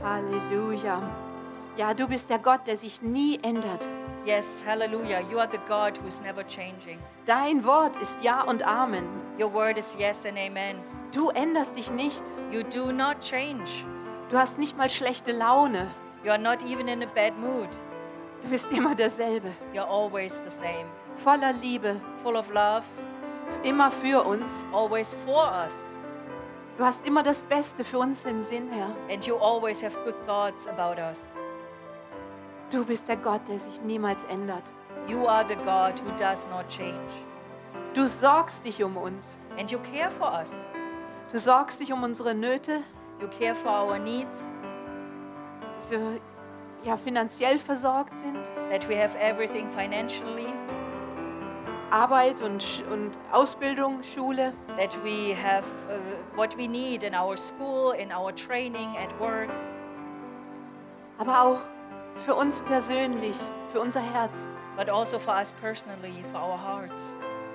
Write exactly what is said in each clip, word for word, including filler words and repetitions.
Halleluja. Ja, du bist der Gott, der sich nie ändert. Yes, hallelujah. You are the God who's never changing. Dein Wort ist Ja und Amen. Your word is yes and amen. Du änderst dich nicht. You do not change. Du hast nicht mal schlechte Laune. You are not even in a bad mood. Du bist immer derselbe. You're always the same. Voller Liebe, Full of love, immer für uns. always for us. Du hast immer das Beste für uns im Sinn, Herr. And you always have good thoughts about us. Du bist der Gott, der sich niemals ändert. You are the God who does not change. Du sorgst dich um uns. And you care for us. Du sorgst dich um unsere Nöte, You care for our needs, dass wir ja, finanziell versorgt sind, that we have everything financially, Arbeit und, Sch- und Ausbildung, Schule. that we have uh, what we need in our school, in our training, at work, Aber auch für uns persönlich, für unser Herz. but also for us personally, for our hearts.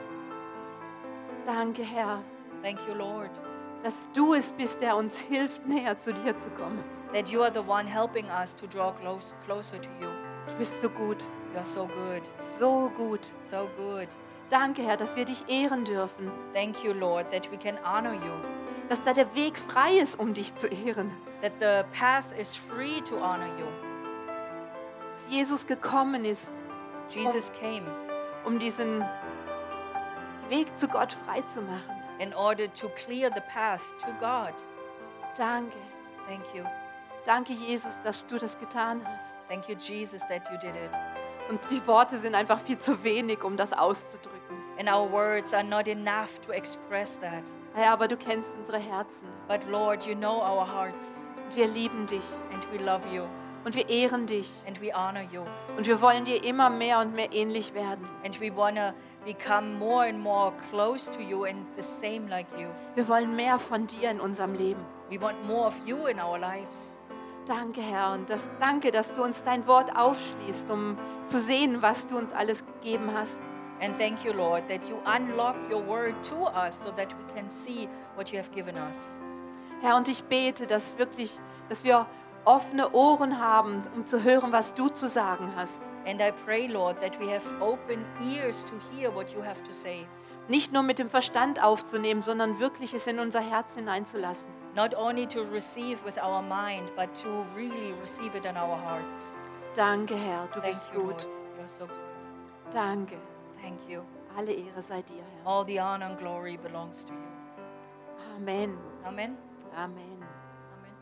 Danke, Herr, Thank you, Lord, dass du es bist, der uns hilft, näher zu dir zu kommen. that you are the one helping us to draw close, closer to you. Du bist so gut, You are so good, so gut. so good. Danke, Herr, dass wir dich ehren dürfen. Thank you, Lord, that we can honor you, Dass da der Weg frei ist, um dich zu ehren. that the path is free to honor you. Dass Jesus gekommen ist, Jesus came um diesen Weg zu Gott frei zu machen. in order to clear the path to God. Danke. Thank you. Danke, Jesus, dass du das getan hast. Thank you, Jesus, that you did it. Und die Worte sind einfach viel zu wenig, um das auszudrücken. And our words are not enough to express that. Ja, aber du kennst unsere Herzen. But Lord, you know our hearts, Und wir lieben dich. and we love you, Und wir ehren dich. and we honor you. Und wir wollen dir immer mehr und mehr ähnlich werden. And we want to become more and more close to you and the same like you. Wir wollen mehr von dir in unserem Leben. We want more of you in our lives. Danke, Herr. Und das, danke, dass du uns dein Wort aufschließt, um zu sehen, was du uns alles gegeben hast. And thank you, Lord, that you unlock your word to us so that we can see what you have given us. Herr, und ich bete, dass wirklich, dass wir offene Ohren haben, um zu hören, was du zu sagen hast. And I pray, Lord, that we have open ears to hear what you have to say. Nicht nur mit dem Verstand aufzunehmen, sondern wirklich es in unser Herz hineinzulassen. Not only to receive with our mind, but to really receive it in our hearts. Danke, Herr, du Thank bist you, gut. Lord. You're so good. Danke. Thank you. Alle Ehre sei dir, Herr. All the honor and glory belongs to you. Amen. Amen. Amen. Amen.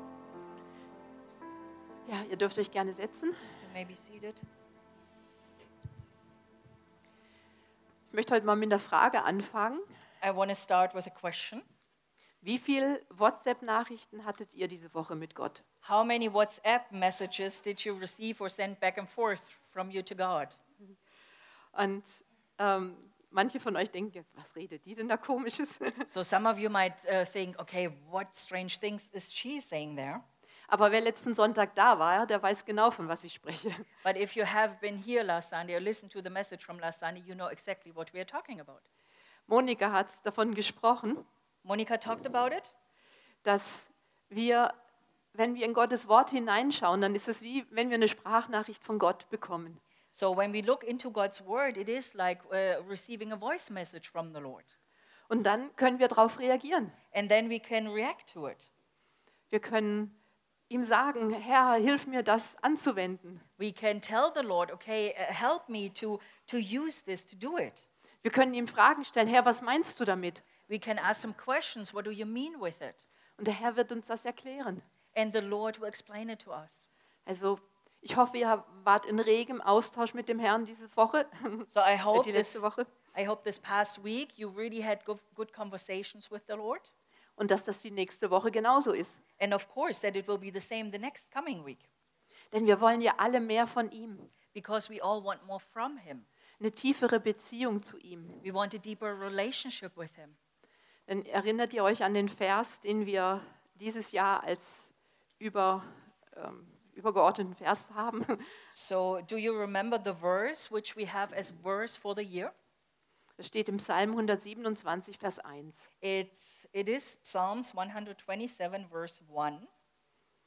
Ja, ihr dürft euch gerne setzen. You may be seated. Ich möchte heute mal mit einer Frage anfangen. I want to start with a question. Wie viele WhatsApp-Nachrichten hattet ihr diese Woche mit Gott? How many WhatsApp messages did you receive or send back and forth from you to God? Und ähm, manche von euch denken jetzt, was redet die denn da Komisches? So some of you might uh, think, okay, what strange things is she saying there? Aber wer letzten Sonntag da war, der weiß genau, von was ich spreche. But if you have been here last Sunday or listened to the message from last Sunday, you know exactly what we are talking about. Monika hat davon gesprochen, Monica talked about it, dass wir, wenn wir in Gottes Wort hineinschauen, dann ist es wie, wenn wir eine Sprachnachricht von Gott bekommen. so when we look into God's word, it is like uh, receiving a voice message from the Lord. Und dann können wir darauf reagieren. And then we can react to it. Wir können ihm sagen, Herr, hilf mir, das anzuwenden. We can tell the Lord, okay, uh, help me to, to use this, to do it. Wir können ihm Fragen stellen, Herr, was meinst du damit? We can ask some questions, what do you mean with it? Und der Herr wird uns das erklären. And the Lord will explain it to us. Also ich hoffe, ihr wart in regem Austausch mit dem Herrn diese Woche, So I hope die this, letzte Woche. I hope this past week you really had good, good conversations with the Lord. Und dass das die nächste Woche genauso ist. And of course that it will be the same the next coming week. Denn wir wollen ja alle mehr von ihm. Because we all want more from him. Eine tiefere Beziehung zu ihm. We want a deeper relationship with him. Denn erinnert ihr euch an den Vers, den wir dieses Jahr als über, ähm, übergeordneten Vers haben? So do you remember the verse which we have as verse for the year? Das steht im Psalm hundertsiebenundzwanzig, Vers eins. It's, it is Psalms one twenty-seven verse one.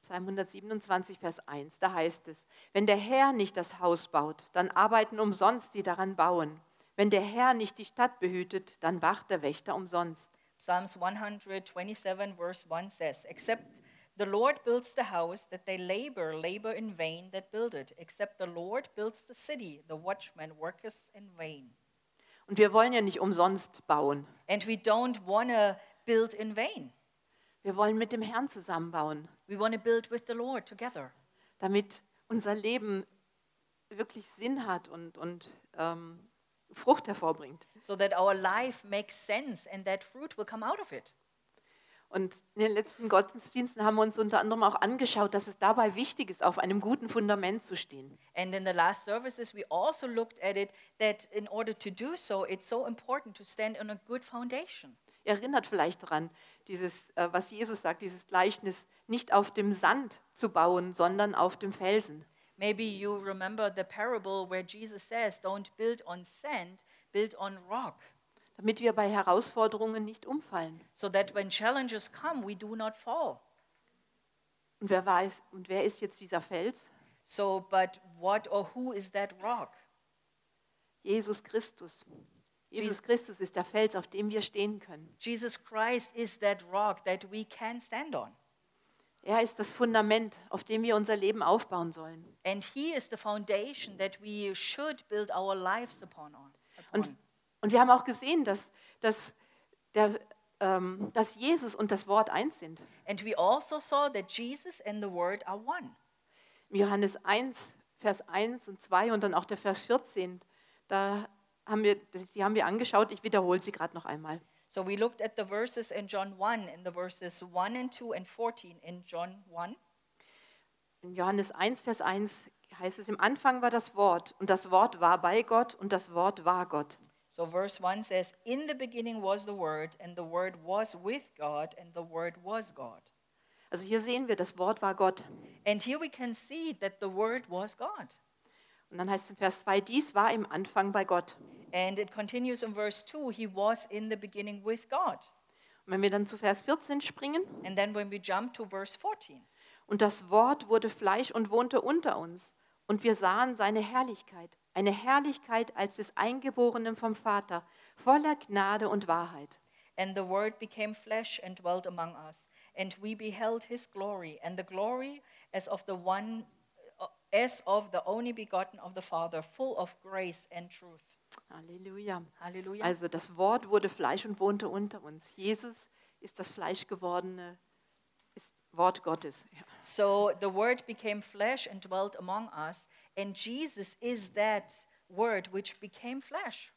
Psalm hundertsiebenundzwanzig, Vers eins, da heißt es, wenn der Herr nicht das Haus baut, dann arbeiten umsonst die daran bauen. Wenn der Herr nicht die Stadt behütet, dann wacht der Wächter umsonst. Psalms one twenty-seven verse one says, except the Lord builds the house, that they labor, labor in vain that build it. Except the Lord builds the city, the watchman worketh in vain. Und wir wollen ja nicht umsonst bauen. And we don't want to build in vain. Wir wollen mit dem Herrn zusammenbauen, We want to build with the Lord together, damit unser Leben wirklich Sinn hat und, und ähm, Frucht hervorbringt. so that our life makes sense and that fruit will come out of it. Und in den letzten Gottesdiensten haben wir uns unter anderem auch angeschaut, dass es dabei wichtig ist, auf einem guten Fundament zu stehen. And in the last services, we also looked at it that in order to do so, it's so important to stand on a good foundation. Ihr erinnert vielleicht daran, dieses, äh, was Jesus sagt, dieses Gleichnis, nicht auf dem Sand zu bauen, sondern auf dem Felsen. Maybe you remember the parable where Jesus says, don't build on sand, build on rock, Damit wir bei Herausforderungen nicht umfallen. so that when challenges come, we do not fall. Und wer weiß, und wer ist jetzt dieser Fels? So, but what or who is that rock? Jesus Christus. Jesus Jesus- Christus ist der Fels, auf dem wir stehen können. Jesus Christ is that rock that we can stand on. Er ist das Fundament, auf dem wir unser Leben aufbauen sollen. And he is the foundation that we should build our lives upon. on- upon. Und, und wir haben auch gesehen, dass, dass, der, ähm, dass Jesus und das Wort eins sind. And we also saw that Jesus and the Word are one. In Johannes eins, Vers eins und zwei und dann auch der Vers vierzehn, da haben wir, die haben wir angeschaut. Ich wiederhole sie gerade noch einmal. So we looked at the verses in John one, in the verses one and two and fourteen in John one. In Johannes eins, Vers eins heißt es, im Anfang war das Wort und das Wort war bei Gott und das Wort war Gott. So verse one says, in the beginning was the Word, and the Word was with God, and the Word was God. Also hier sehen wir, das Wort war Gott. And here we can see that the Word was God. Und dann heißt es in Vers zwei, dies war im Anfang bei Gott. And it continues in verse two, he was in the beginning with God. Und wenn wir dann zu Vers vierzehn springen, And then when we jump to verse fourteen, und das Wort wurde Fleisch und wohnte unter uns. Und wir sahen seine Herrlichkeit, eine Herrlichkeit als des Eingeborenen vom Vater, voller Gnade und Wahrheit. and the Word became flesh and dwelt among us, and we beheld his glory, and the glory as of the one, uh, as of the only begotten of the Father, full of grace and truth. Halleluja. Hallelujah. Also das Wort wurde Fleisch und wohnte unter uns. Jesus ist das Fleischgewordene, ist Wort Gottes. Ja. So the Word became flesh and dwelt among us, and Jesus is that Word which became flesh.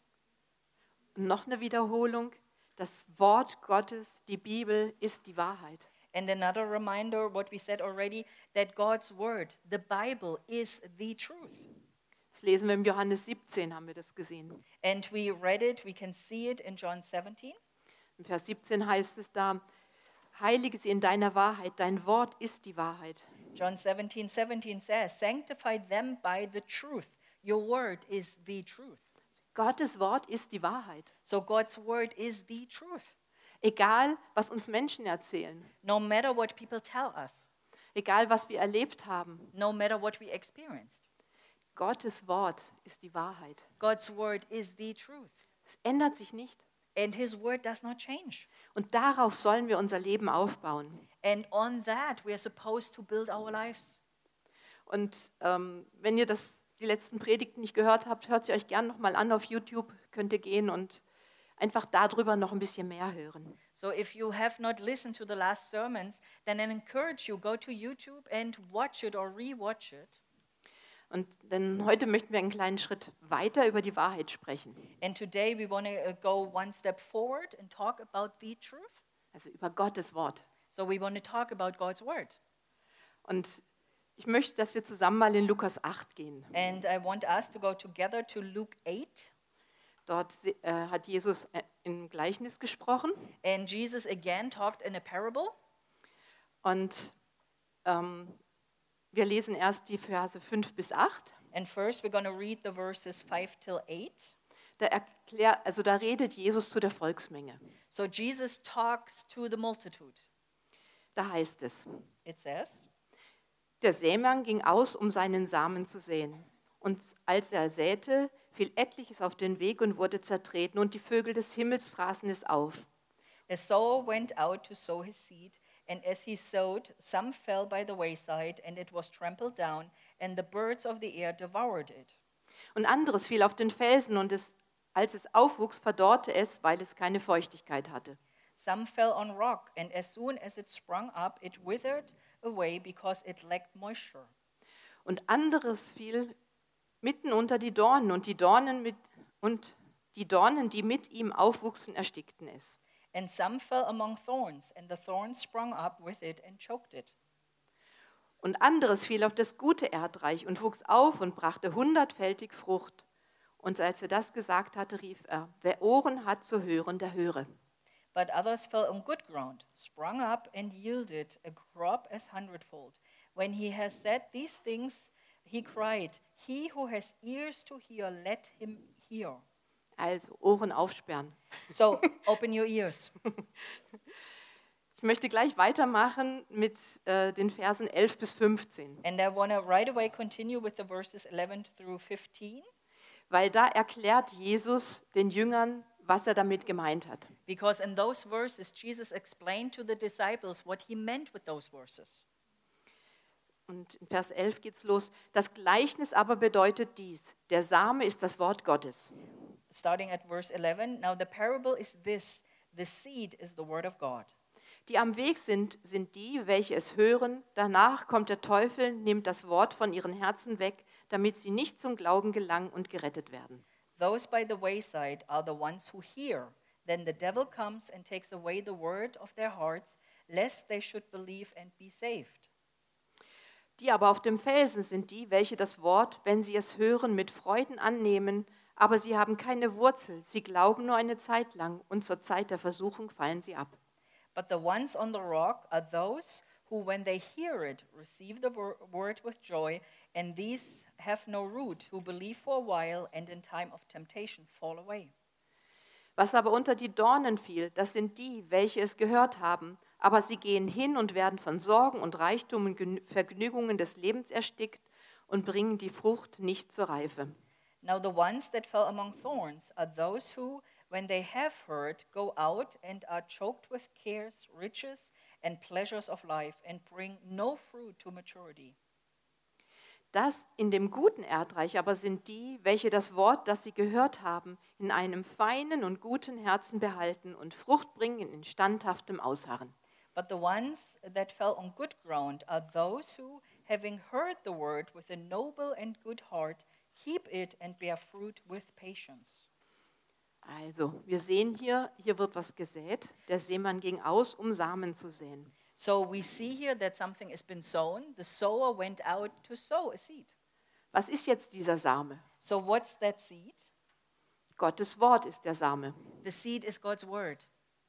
Und noch eine Wiederholung, das Wort Gottes, die Bibel, ist die Wahrheit. And another reminder, what we said already, that God's Word, the Bible, is the truth. Das lesen wir im Johannes siebzehn, haben wir das gesehen. And we read it, we can see it in John seventeen. In Vers siebzehn heißt es da, heilige sie in deiner Wahrheit, dein Wort ist die Wahrheit. John seventeen seventeen says, sanctify them by the truth. Your word is the truth. Gottes Wort ist die Wahrheit. So God's word is the truth. Egal, was uns Menschen erzählen, No matter what people tell us, egal, was wir erlebt haben, no matter what we experienced, Gottes Wort ist die Wahrheit. God's word is the truth. Es ändert sich nicht. And his word does not change. Und darauf sollen wir unser Leben aufbauen. And on that, we are supposed to build our lives. Und ähm, wenn ihr das, die letzten Predigten nicht gehört habt, hört sie euch gerne nochmal an auf YouTube, könnt ihr gehen und einfach darüber noch ein bisschen mehr hören. So if you have not listened to the last sermons, then I encourage you, go to YouTube and watch it or rewatch it. Und denn heute möchten wir einen kleinen Schritt weiter über die Wahrheit sprechen. And today we want to go one step forward and talk about the truth. Also über Gottes Wort. So we want to talk about God's word. Und ich möchte, dass wir zusammen mal in Lukas acht gehen. And I want us to go together to Luke eight. Dort äh, hat Jesus äh, im Gleichnis gesprochen. And Jesus again talked in a parable. Und ähm, wir lesen erst die Verse fünf bis acht. And first we're going to read the verses five till eight. Da, erklär, also da redet Jesus zu der Volksmenge. So Jesus talks to the multitude. Da heißt es, It says, Der Sämann ging aus, um seinen Samen zu säen. Und als er säte, fiel etliches auf den Weg und wurde zertreten, und die Vögel des Himmels fraßen es auf. A sower went out to sow his seed, and as he sowed, some fell by the wayside, and it was trampled down, and the birds of the air devoured it. Und anderes fiel auf den Felsen, und es, als es aufwuchs, verdorrte es, weil es keine Feuchtigkeit hatte. Some fell on rock, and as soon as it sprung up, it withered away because it lacked moisture. Und anderes fiel mitten unter die Dornen, und die Dornen, mit, und die Dornen, die mit ihm aufwuchsen, erstickten es. And some fell among thorns, and the thorns sprung up with it and choked it. Und anderes fiel auf das gute Erdreich und wuchs auf und brachte hundertfältig Frucht. Und als er das gesagt hatte, rief er, wer Ohren hat zu hören, der höre. But others fell on good ground, sprung up and yielded a crop as hundredfold. When he has said these things, he cried, he who has ears to hear, let him hear. Also Ohren aufsperren. So open your ears. Ich möchte gleich weitermachen mit äh, den Versen elf bis fünfzehn, And I want to right away continue with the verses eleven through fifteen, weil da erklärt Jesus den Jüngern, was er damit gemeint hat. because in those verses, Jesus explained to the disciples what he meant with those verses. Und in Vers elf geht's los. Das Gleichnis aber bedeutet dies: Der Same ist das Wort Gottes. Starting at verse eleven, now the parable is this, the seed is the word of God. Die am Weg sind, sind die, welche es hören. Danach kommt der Teufel, nimmt das Wort von ihren Herzen weg, damit sie nicht zum Glauben gelangen und gerettet werden. Those by the wayside are the ones who hear. Then the devil comes and takes away the word of their hearts, lest they should believe and be saved. Die aber auf dem Felsen sind die, welche das Wort, wenn sie es hören, mit Freuden annehmen, aber sie haben keine Wurzel. Sie glauben nur eine Zeit lang und zur Zeit der Versuchung fallen sie ab. But the ones on the rock are those who, when they hear it, receive the wor- word with joy, and these have no root, who believe for a while and in time of temptation fall away. Was aber unter die Dornen fiel, das sind die, welche es gehört haben, aber sie gehen hin und werden von Sorgen und Reichtum und Genü- Vergnügungen des Lebens erstickt und bringen die Frucht nicht zur Reife. Now the ones that fell among thorns are those who, when they have heard, go out and are choked with cares, riches, and pleasures of life, and bring no fruit to maturity. Das in dem guten Erdreich aber sind die, welche das Wort, das sie gehört haben, in einem feinen und guten Herzen behalten und Frucht bringen in standhaftem Ausharren. But the ones that fell on good ground are those who, having heard the word with a noble and good heart, keep it and bear fruit with patience. Also, wir sehen hier, hier wird was gesät. Der Seemann ging aus, um Samen zu säen. So we see here that something has been sown. The sower went out to sow a seed. Was ist jetzt dieser Same? So what's that seed? Gottes Wort ist der Same. The seed is God's word.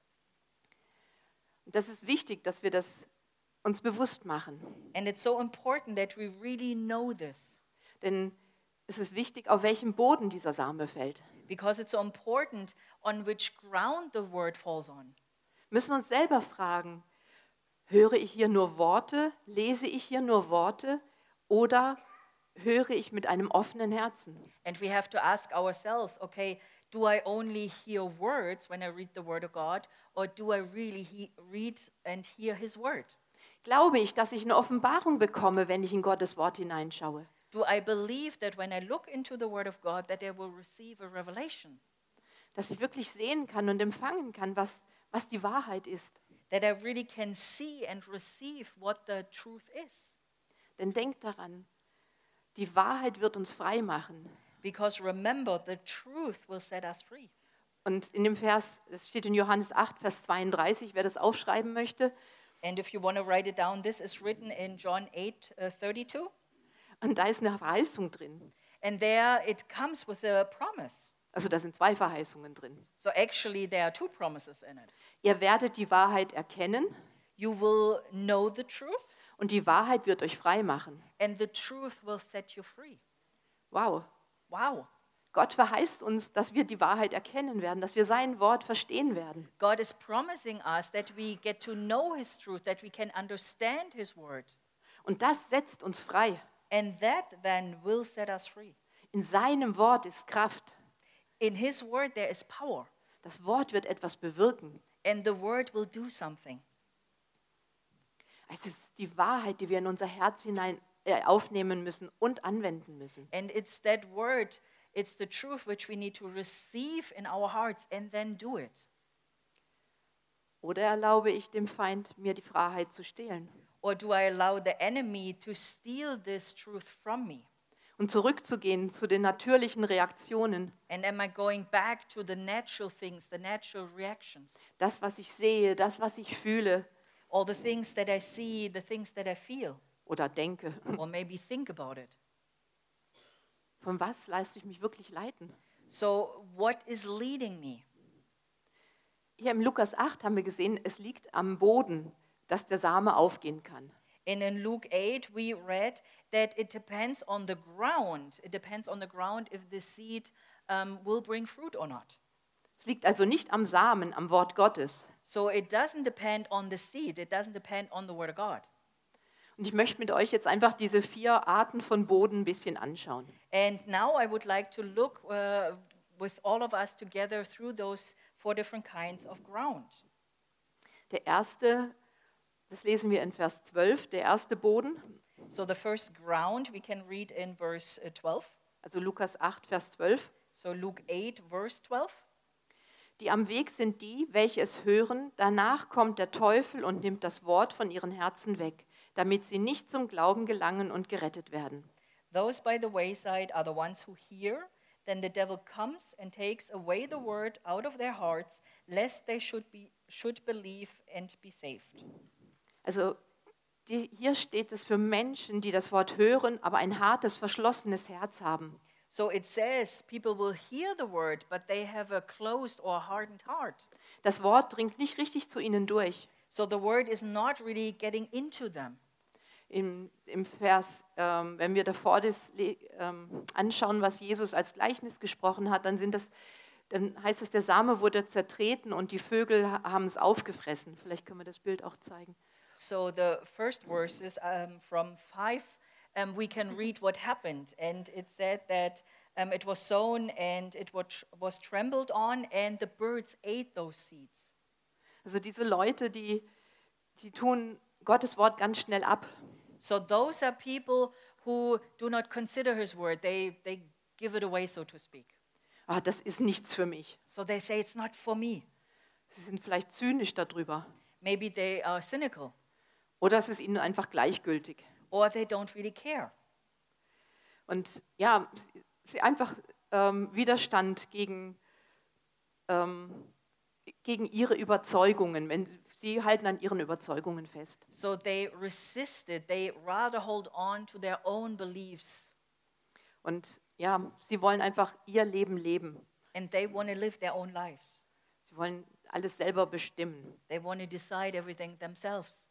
Und das ist wichtig, dass wir das uns bewusst machen. And it's so important that we really know this, Denn es ist wichtig, auf welchem Boden dieser Same fällt. because it's so important on which ground the word falls on. Wir müssen uns selber fragen, höre ich hier nur Worte, lese ich hier nur Worte oder höre ich mit einem offenen Herzen? And we have to ask ourselves, okay, do I only hear words when I read the word of God, or do I really he- read and hear his word? Glaube ich, dass ich eine Offenbarung bekomme, wenn ich in Gottes Wort hineinschaue? Do I believe that when I look into the word of God that I will receive a revelation? Dass ich wirklich sehen kann und empfangen kann, was, was die Wahrheit ist. That I really can see and receive what the truth is? Denn denkt daran, die Wahrheit wird uns frei machen. Because remember, the truth will set us free. Und in dem Vers, es steht in Johannes acht, Vers zweiunddreißig, wer das aufschreiben möchte, And if you want to write it down, this is written in John eight uh, thirty-two. und da ist eine Verheißung drin. And there it comes with a promise. Also da sind zwei Verheißungen drin. So actually, there are two promises in it. Ihr werdet die Wahrheit erkennen You will know the truth, und die Wahrheit wird euch frei machen. and the truth will set you free. Wow. Wow. Gott verheißt uns, dass wir die Wahrheit erkennen werden, dass wir sein Wort verstehen werden. God is promising us that we get to know his truth, that we can understand his word. Und das setzt uns frei. And that then will set us free. In seinem Wort ist Kraft. In his word there is power. Das Wort wird etwas bewirken. And the word will do something. Es ist die Wahrheit, die wir in unser Herz hinein äh, aufnehmen müssen und anwenden müssen. And it's that word, it's the truth which we need to receive in our hearts and then do it. Oder erlaube ich dem Feind, mir die Freiheit zu stehlen Or do I allow the enemy to steal this truth from me? und zurückzugehen zu den natürlichen Reaktionen, And am I going back to the natural things, the natural reactions? das, was ich sehe, das, was ich fühle All the things that I see, the things that I feel, oder denke. or maybe think about it. Von was lasse ich mich wirklich leiten? So what is leading me? Hier im Lukas acht haben wir gesehen, es liegt am Boden, dass der Same aufgehen kann. And in Luke eight, we read that it depends on the ground. It depends on the ground if the seed um, will bring fruit or not. Es liegt also nicht am Samen, am Wort Gottes. So it doesn't depend on the seed. It doesn't depend on the word of God. Und ich möchte mit euch jetzt einfach diese vier Arten von Boden ein bisschen anschauen. And now I would like to look uh, with all of us together through those four different kinds of ground. Der erste, das lesen wir in Vers zwölf, der erste Boden, So the first ground we can read in verse uh, twelve. also Lukas acht, Vers zwölf. So Luke eight, verse twelve. Die am Weg sind die, welche es hören, danach kommt der Teufel und nimmt das Wort von ihren Herzen weg, damit sie nicht zum Glauben gelangen und gerettet werden. Those by the wayside are the ones who hear. Then the devil comes and takes away the word out of their hearts, lest they should be should believe and be saved. Also die, hier steht es für Menschen, die das Wort hören, aber ein hartes, verschlossenes Herz haben. So it says people will hear the word, but they have a closed or hardened heart. Das Wort dringt nicht richtig zu ihnen durch. So the word is not really getting into them. Im, im Vers, ähm, wenn wir davor das ähm, anschauen, was Jesus als Gleichnis gesprochen hat, dann, sind das, dann heißt es, der Same wurde zertreten und die Vögel ha- haben es aufgefressen. Vielleicht können wir das Bild auch zeigen. So the first verses um, from five, um, we can read what happened. And it said that um, it was sown and it was, was trembled on and the birds ate those seeds. Also diese Leute, die, die tun Gottes Wort ganz schnell ab. So those are people who do not consider his word. They, they give it away, so to speak. Ah, das ist nichts für mich. So they say, it's not for me. Sie sind vielleicht zynisch darüber. Maybe they are cynical Oder es ist ihnen einfach gleichgültig. or they don't really care. Und ja, sie- sie einfach ähm, Widerstand gegen, ähm, gegen ihre Überzeugungen. Wenn sie, sie halten an ihren Überzeugungen fest. So they resisted. They rather hold on to their own beliefs. Und ja, sie wollen einfach ihr Leben leben. And they want to live their own lives. Sie wollen alles selber bestimmen. They want to decide everything themselves.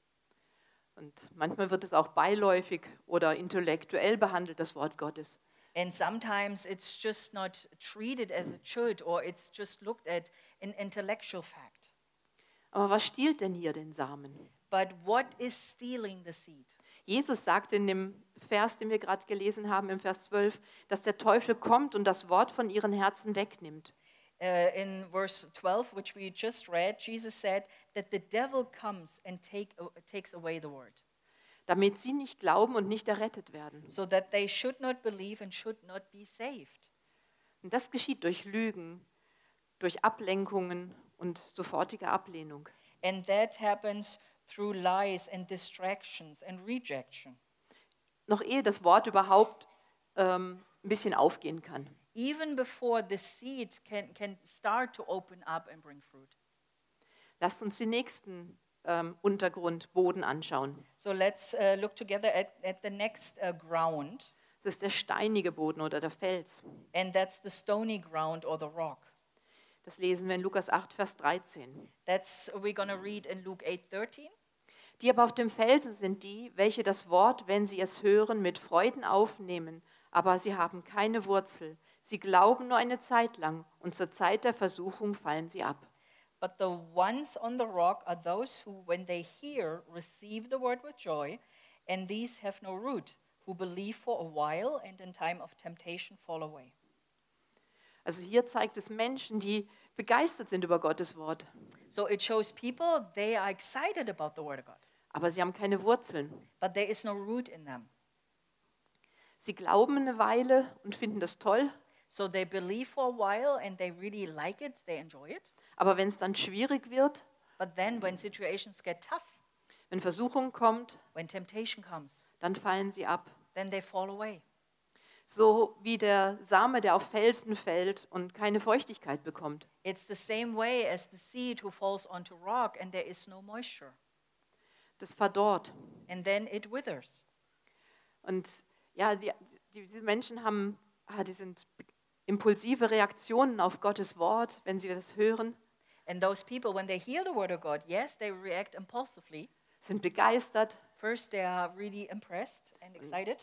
Und manchmal wird es auch beiläufig oder intellektuell behandelt, das Wort Gottes. And sometimes it's just not treated as it should, or it's just looked at in intellectual fact. Aber was stiehlt denn hier den Samen? But what is stealing the seed? Jesus sagt in dem Vers, den wir gerade gelesen haben, im Vers zwölf, dass der Teufel kommt und das Wort von ihren Herzen wegnimmt. Uh, in verse twelve, which we just read, Jesus said that the devil comes and take, uh, takes away the word, Damit sie nicht glauben und nicht errettet werden. so that they should not believe and should not be saved. Und das geschieht durch Lügen, durch Ablenkungen und sofortige Ablehnung. And that happens through lies and distractions and rejection. Noch ehe das Wort überhaupt ähm, ein bisschen aufgehen kann. Even before the seed can, can start to open up and bring fruit. Lasst uns den nächsten ähm, Untergrund, Boden anschauen. So let's uh, look together at, at the next uh, ground, Das ist der steinige Boden oder der Fels. and that's the stony ground or the rock. Das lesen wir in Lukas acht, Vers dreizehn. That's we're going to read in Luke eight thirteen. Die aber auf dem Felsen sind die, welche das Wort, wenn sie es hören, mit Freuden aufnehmen, aber sie haben keine Wurzel. Sie glauben nur eine Zeit lang und zur Zeit der Versuchung fallen sie ab. But the ones on the rock are those who, when they hear, receive the word with joy, And these have no root, who believe for a while and in time of temptation fall away. Also hier zeigt es Menschen, die begeistert sind über Gottes Wort, So it shows people they are excited about the word of God, aber sie haben keine Wurzeln. but there is no root in them. Sie glauben eine Weile und finden das toll, So they believe for a while and they really like it, they enjoy it. aber wenn es dann schwierig wird, But then when situations get tough, wenn Versuchung kommt, when temptation comes, dann fallen sie ab. then they fall away. So wie der Same, der auf Felsen fällt und keine Feuchtigkeit bekommt. It's the same way as the seed who falls onto rock and there is no moisture. Das verdorrt. And then it withers. Und ja, die, die, diese Menschen haben, ah, die sind impulsive Reaktionen auf Gottes Wort, wenn sie das hören, And those people, when they hear the word of God, yes, they react impulsively. sind begeistert, First, they are really impressed and excited.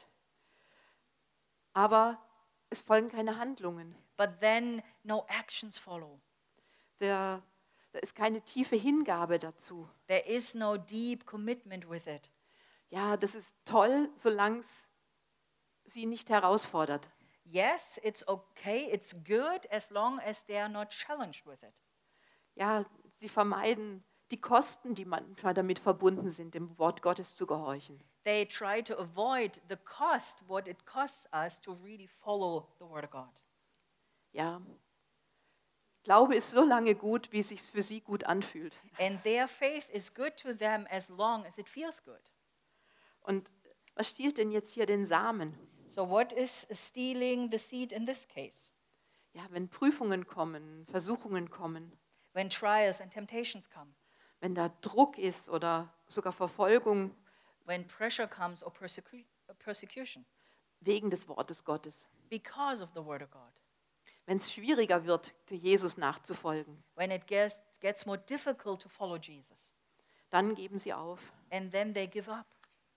aber es folgen keine Handlungen. But then no actions follow. Der, da ist keine tiefe Hingabe dazu. There is no deep commitment with it. Ja, das ist toll, solange es sie nicht herausfordert. Yes, it's okay, it's good as long as they are not challenged with it. Ja, sie vermeiden die Kosten, die manchmal damit verbunden sind, dem Wort Gottes zu gehorchen. They try to avoid the cost, what it costs us to really follow the word of God. Ja, Glaube ist so lange gut, wie es sich für sie gut anfühlt. And their faith is good to them as long as it feels good. Und was stiehlt denn jetzt hier den Samen? So what is stealing the seed in this case? Ja, wenn Prüfungen kommen, Versuchungen kommen, When trials and temptations come, wenn da Druck ist oder sogar Verfolgung when pressure comes or persecu- uh, persecution wegen des Wortes Gottes, because of the word of God, wenn es schwieriger wird, Jesus nachzufolgen, when it gets, gets more difficult to follow Jesus, dann geben sie auf. and then they give up.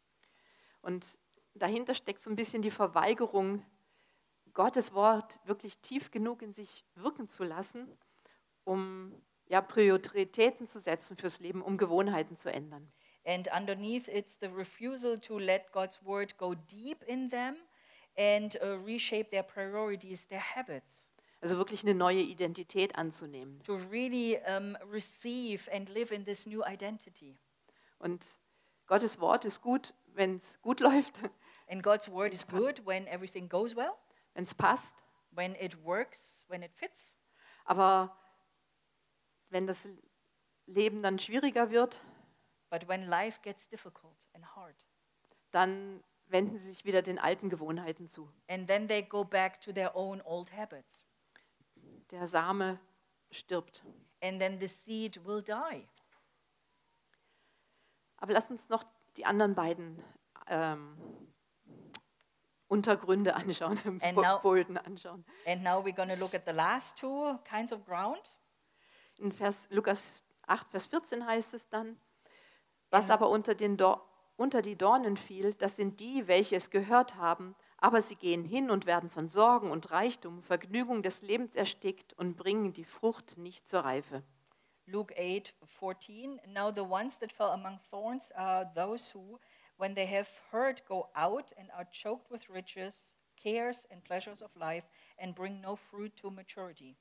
Und dahinter steckt so ein bisschen die Verweigerung, Gottes Wort wirklich tief genug in sich wirken zu lassen, um ja, Prioritäten zu setzen fürs Leben, um Gewohnheiten zu ändern. And underneath, it's the refusal to let God's word go deep in them and uh, reshape their priorities, their habits, Also wirklich eine neue Identität anzunehmen. to really um, receive and live in this new identity. Und Gottes Wort ist gut, wenn es gut läuft, And God's word is good when everything goes well, wenn es passt. when it works, when it fits. Aber wenn das Leben dann schwieriger wird, But when life gets difficult and hard, dann wenden sie sich wieder den alten Gewohnheiten zu. and then they go back to their own old habits, Der Same stirbt. and then the seed will die. Aber lasst uns noch die anderen beiden ähm, Untergründe anschauen, And now- Boden anschauen. And now we're going to look at the last two kinds of ground. In Vers, Lukas acht, Vers vierzehn heißt es dann, was Mhm. aber unter, den Dor- unter die Dornen fiel, das sind die, welche es gehört haben, aber sie gehen hin und werden von Sorgen und Reichtum, Vergnügung des Lebens erstickt und bringen die Frucht nicht zur Reife. Luke eight fourteen. Now the ones that fell among thorns are those who, when they have heard, go out and are choked with riches, cares, and pleasures of life, and bring no fruit to maturity.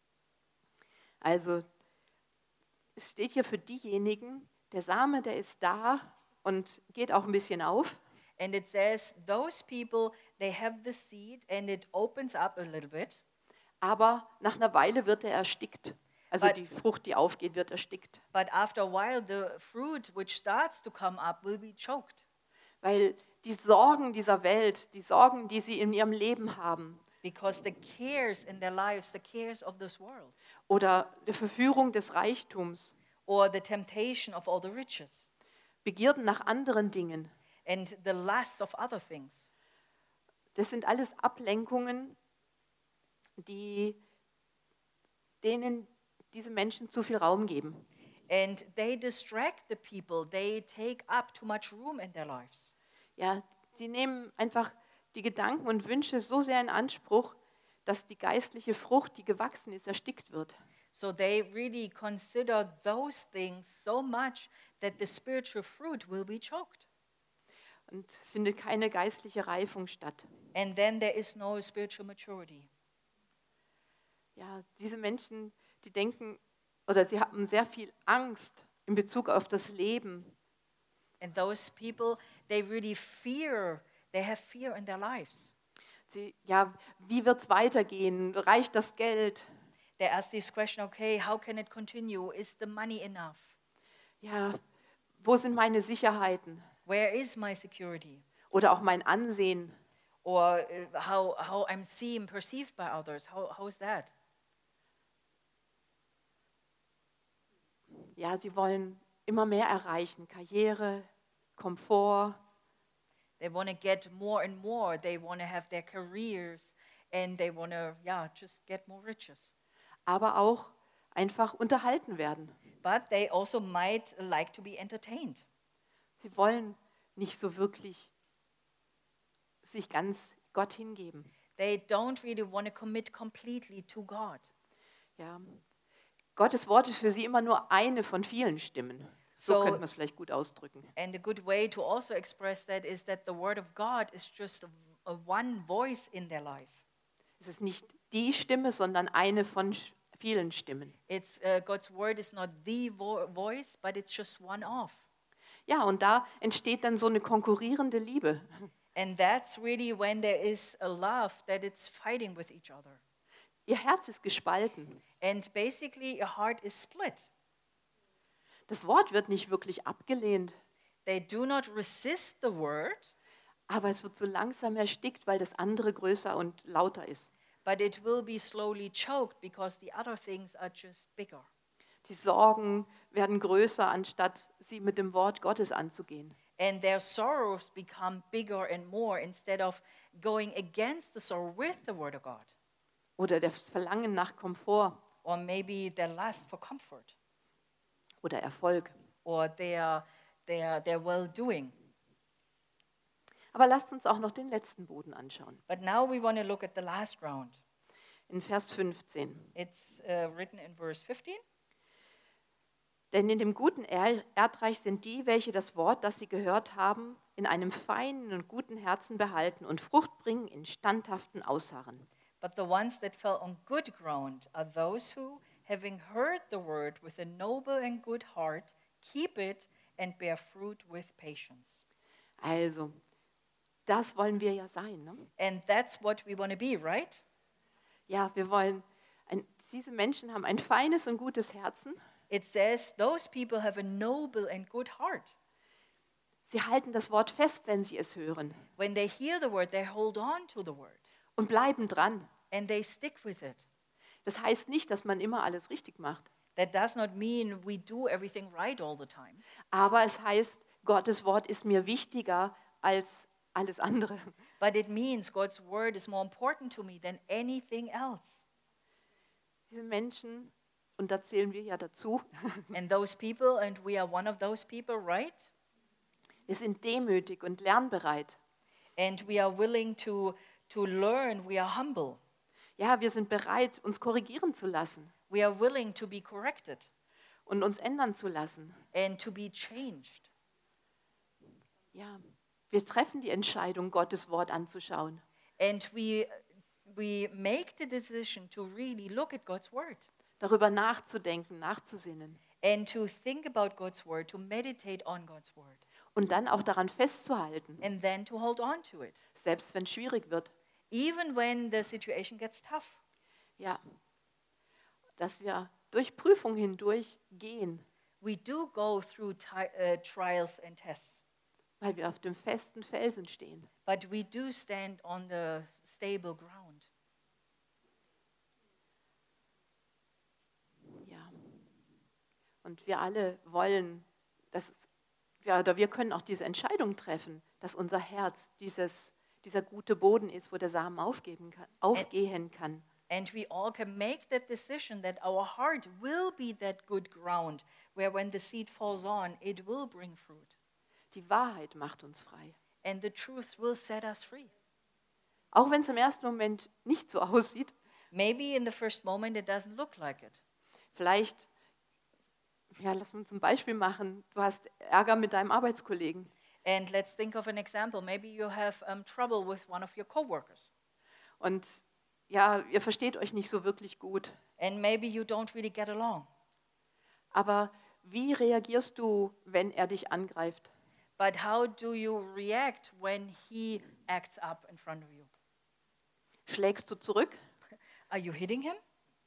Also es steht hier für diejenigen, der Same, der ist da und geht auch ein bisschen auf, And it says, those people, they have the seed and it opens up a little bit, aber nach einer Weile wird er erstickt. Also But- die Frucht, die aufgeht, wird erstickt. but after a while, the fruit which starts to come up will be choked. Weil die Sorgen dieser Welt, die Sorgen, die sie in ihrem Leben haben, Because the cares in their lives, the cares of this world, oder die Verführung des Reichtums, or the temptation of all the riches, Begierden nach anderen Dingen, and the lusts of other things, das sind alles Ablenkungen, die denen diese Menschen zu viel Raum geben. and they distract the people. They take up too much room in their lives. Ja, sie nehmen einfach die Gedanken und Wünsche so sehr in Anspruch, dass die geistliche Frucht, die gewachsen ist, erstickt wird. So they really consider those things so much that the spiritual fruit will be choked. Und es findet keine geistliche Reifung statt. And then there is no spiritual maturity. Ja, diese Menschen, die denken, oder sie haben sehr viel Angst in Bezug auf das Leben. And those people, they really fear, they have fear in their lives. Sie, ja, wie wird es weitergehen? Reicht das Geld? They ask this question, okay, how can it continue? Is the money enough? Ja, wo sind meine Sicherheiten? Where is my security? Oder auch mein Ansehen? Or uh, how, how I'm seen, perceived by others. How, how is that? Ja, sie wollen immer mehr erreichen. Karriere, Komfort. They want to get more and more. They want to have their careers and they want to, yeah, just get more riches. Aber auch einfach unterhalten werden. But they also might like to be entertained. Sie wollen nicht so wirklich sich ganz Gott hingeben. They don't really want to commit completely to God. Ja. Gottes Wort ist für sie immer nur eine von vielen Stimmen. So, So- könnte man es vielleicht gut ausdrücken. And a good way to also express that is that the word of God is just a, a one voice in their life. Es ist nicht die Stimme, sondern eine von sch- vielen Stimmen. It's uh, God's word is not the vo- voice, but it's just one of. Ja, und da entsteht dann so eine konkurrierende Liebe. And that's really when there is a love that it's fighting with each other. Ihr Herz ist gespalten. And basically, your heart is split. Das Wort wird nicht wirklich abgelehnt, They do not resist the word, aber es wird so langsam erstickt, weil das andere größer und lauter ist. but it will be slowly choked because the other things are just bigger. Die Sorgen werden größer, anstatt sie mit dem Wort Gottes anzugehen. And their sorrows become bigger and more instead of going against the sorrow with the word of God. Oder das Verlangen nach Komfort Or maybe their lust for comfort oder Erfolg. or their, their, their well-doing. Aber lasst uns auch noch den letzten Boden anschauen. But now we want to look at the last ground. In Vers fünfzehn. It's uh, written in verse fifteen. Denn in dem guten Er- Erdreich sind die, welche das Wort, das sie gehört haben, in einem feinen und guten Herzen behalten und Frucht bringen in standhaften Ausharren. But the ones that fell on good ground are those who, having heard the word with a noble and good heart, keep it and bear fruit with patience. Also, das wollen wir ja sein. Ne? And that's what we want to be, right? Ja, wir wollen, ein, diese Menschen haben ein feines und gutes Herzen. It says those people have a noble and good heart. Sie halten das Wort fest, wenn sie es hören When they hear the word, they hold on to the word und bleiben dran. and they stick with it. Das heißt nicht, dass man immer alles richtig macht, That does not mean we do everything right all the time. aber es heißt, Gottes Wort ist mir wichtiger als alles andere. But it means God's word is more important to me than anything else. Diese Menschen, und da zählen wir ja dazu, And those people, and we are one of those people, right? wir sind demütig und lernbereit. And we are willing to, to learn, we are humble. Ja, wir sind bereit, uns korrigieren zu lassen We are willing to be corrected und uns ändern zu lassen. and to be changed. Ja, wir treffen die Entscheidung, Gottes Wort anzuschauen. And we, we make the decision to really look at God's word Darüber nachzudenken, nachzusinnen and to think about God's word, to meditate on God's word, und dann auch daran festzuhalten, and then to hold on to it, selbst wenn es schwierig wird. even when the situation gets tough. Ja, dass wir durch Prüfung hindurch gehen, We do go through ti- uh, trials and tests, weil wir auf dem festen Felsen stehen. but we do stand on the stable ground. Ja. Und wir alle wollen, dass ja, oder wir können auch diese Entscheidung treffen, dass unser Herz dieses, dieser gute Boden ist, wo der Samen aufgeben kann, aufgehen kann. And we all can make that decision that our heart will be that good ground where when the seed falls on, it will bring fruit. Die Wahrheit macht uns frei. And the truth will set us free. Auch wenn es im ersten Moment nicht so aussieht, Maybe in the first moment it doesn't look like it. vielleicht, ja, lass uns ein Beispiel machen, du hast Ärger mit deinem Arbeitskollegen. And let's think of an example. Maybe you have um, trouble with one of your coworkers. Und ja, ihr versteht euch nicht so wirklich gut. And maybe you don't really get along. Aber wie reagierst du, wenn er dich angreift? But how do you react when he acts up in front of you? Schlägst du zurück? Are you hitting him?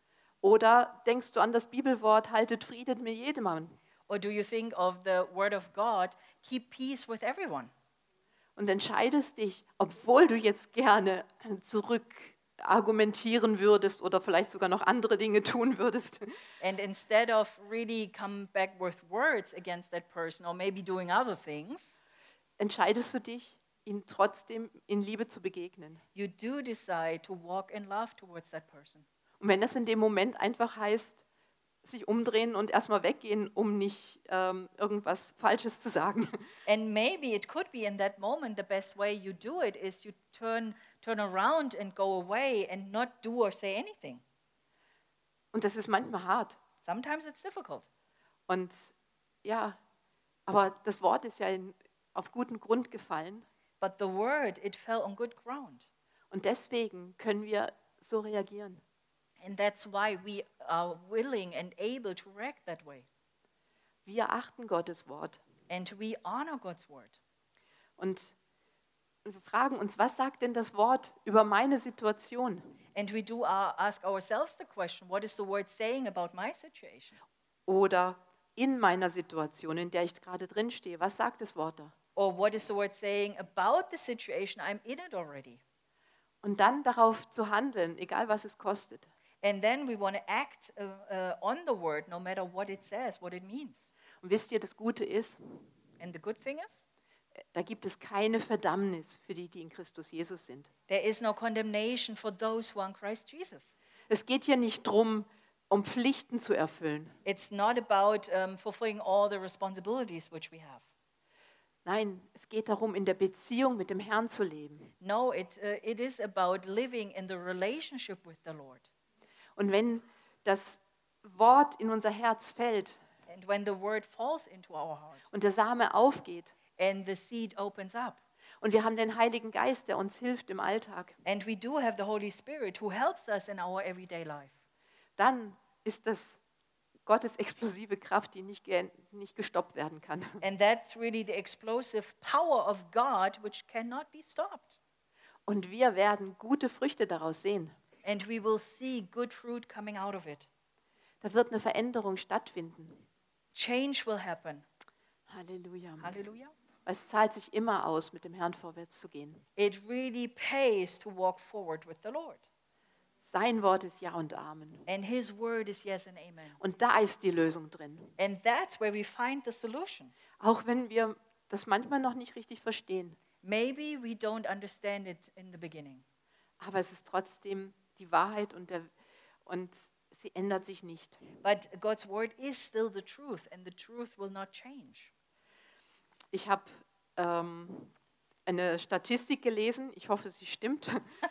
Oder denkst du an das Bibelwort, haltet Frieden mit jedem? Or do you think of the word of God, keep peace with everyone? Und entscheidest dich, obwohl du jetzt gerne zurück argumentieren würdest oder vielleicht sogar noch andere Dinge tun würdest. And instead of really come back with words against that person or maybe doing other things, entscheidest du dich, ihm trotzdem in Liebe zu begegnen. you do decide to walk in love towards that person. Und wenn das in dem Moment einfach heißt, sich umdrehen und erstmal weggehen, um nicht ähm, irgendwas Falsches zu sagen. And maybe it could be in that moment the best way you do it is you turn turn around and go away and not do or say anything. Und das ist manchmal hart. Sometimes it's difficult. Und ja, aber das Wort ist ja in, auf guten Grund gefallen. But the word, it fell on good ground. Und deswegen können wir so reagieren. And that's why we are willing and able to react that way. Wir achten Gottes Wort. And we honor God's word. Und wir fragen uns, was sagt denn das Wort über meine Situation? And we do uh, ask ourselves the question, what is the word saying about my situation? Oder in meiner Situation, in der ich gerade drin stehe, was sagt das Wort da? Or what is the word saying about the situation I'm in it already? Und dann darauf zu handeln, egal was es kostet. And then we want to act uh, uh, on the word no matter what it says, what it means. Und wisst ihr, das Gute ist, And the good thing is, da gibt es keine Verdammnis für die, die in Christus Jesus sind. there is no condemnation for those who are in Christ Jesus. Es geht hier nicht darum, um Pflichten zu erfüllen. It's not about um, fulfilling all the responsibilities which we have. Nein, es geht darum, in der Beziehung mit dem Herrn zu leben. No, it, uh, it is about living in the relationship with the Lord. Und wenn das Wort in unser Herz fällt And when the word falls into our heart und der Same aufgeht and the seed opens up, und wir haben den Heiligen Geist, der uns hilft im Alltag, and we do have the Holy Spirit who helps us in our everyday life, dann ist das Gottes explosive Kraft, die nicht, ge- nicht gestoppt werden kann. and that's really the explosive power of God which cannot be stopped. Und wir werden gute Früchte daraus sehen. And we will see good fruit coming out of it. Da wird eine Veränderung stattfinden. Change will happen. Halleluja. Hallelujah. Es zahlt sich immer aus, mit dem Herrn vorwärts zu gehen. It really pays to walk forward with the Lord. Sein Wort ist Ja und Amen. And his word is yes and amen. Und da ist die Lösung drin. And that's where we find the solution. Auch wenn wir das manchmal noch nicht richtig verstehen. Maybe we don't understand it in the beginning, Aber es ist trotzdem die Wahrheit und, der, und sie ändert sich nicht. but God's word is still the truth, and the truth will not change. Ich habe ähm, eine Statistik gelesen, ich hoffe, sie stimmt.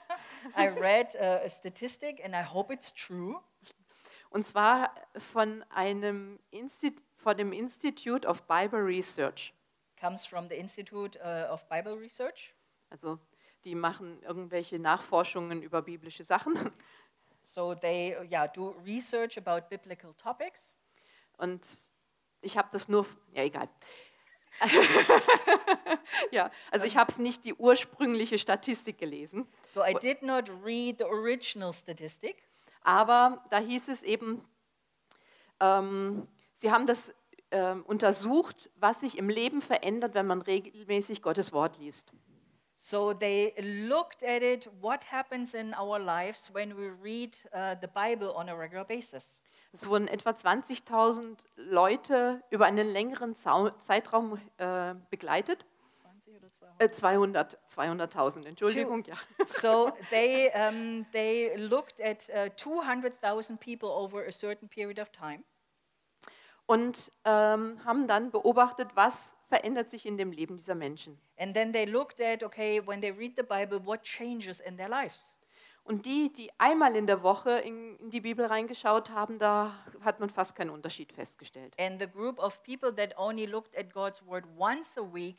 I read uh, a statistic, and I hope it's true. Und zwar von, einem Insti- von dem Institute of Bible Research. Comes from the Institute uh, of Bible Research. Also die machen irgendwelche Nachforschungen über biblische Sachen. So they uh, yeah, do research about biblical topics. Und ich habe das nur, ja egal. Ja, also ich habe es nicht die ursprüngliche Statistik gelesen, So I did not read the original statistic, aber da hieß es eben, ähm, sie haben das ähm, untersucht, was sich im Leben verändert, wenn man regelmäßig Gottes Wort liest. so they looked at it, what happens in our lives when we read uh, the Bible on a regular basis. Es wurden etwa zwanzigtausend Leute über einen längeren Zau- Zeitraum äh, begleitet. zwanzig oder zweihundert? Äh, zweihundert, zweihunderttausend, Entschuldigung, ja. So they, um, they looked at uh, two hundred thousand people over a certain period of time. Und ähm, haben dann beobachtet, was verändert sich in dem Leben dieser Menschen. And then they looked at, okay, when they read the Bible, what changes in their lives? Und die, die einmal in der Woche in, in die Bibel reingeschaut haben, da hat man fast keinen Unterschied festgestellt. And the group of people that only looked at God's word once a week,